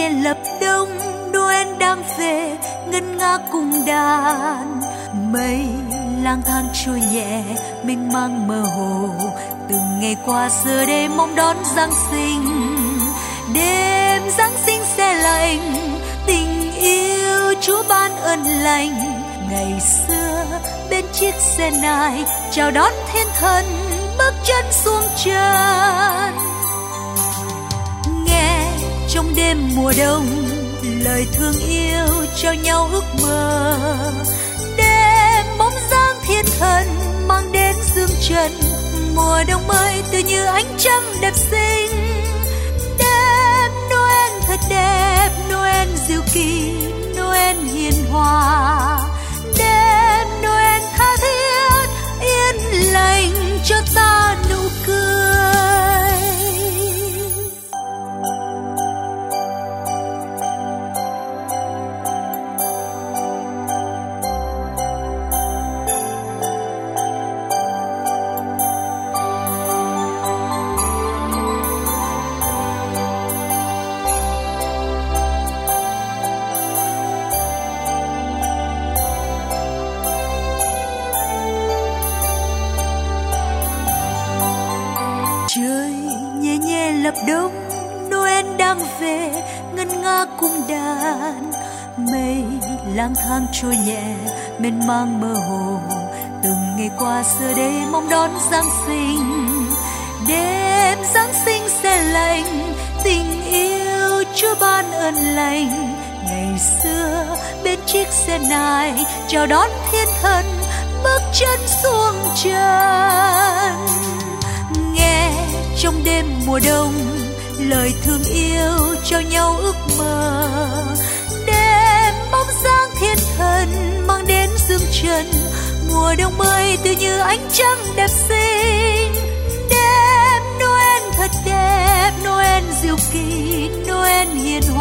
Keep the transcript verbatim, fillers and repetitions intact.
nhẹ lập đông, Noel đang về ngân nga cùng đàn. Mây lang thang trôi nhẹ mênh mang mơ hồ, từng ngày qua giờ đây mong đón Giáng sinh. Đêm Giáng sinh se lạnh, tình yêu Chúa ban ơn lành. Ngày xưa bên chiếc xe này chào đón thiên thần bước chân xuống trần. Nghe trong đêm mùa đông lời thương yêu trao nhau ước mơ. Đêm bóng dáng thiên thần mang đến dương trần, mùa đông mới tươi như ánh trăng đẹp xinh. Đêm Noel thật đẹp, Noel diệu kỳ, Noel hiền hòa. Đêm Noel tha thiết yên lành cho ta nụ cười. Lập đông, Noel đang về ngân nga cung đàn. Mây lang thang trôi nhẹ mênh mang mơ hồ, từng ngày qua giờ đây mong đón Giáng sinh. Đêm Giáng sinh se lạnh, tình yêu Chúa ban ơn lành. Ngày xưa bên chiếc xe này chào đón thiên thần bước chân xuống trần. Nghe trong đêm mùa đông lời thương yêu cho nhau ước mơ. Đêm bóng dáng thiên thần mang đến dương trần, mùa đông mới tươi như ánh trăng đẹp xinh. Đêm Noel thật đẹp, Noel diệu kỳ, Noel hiền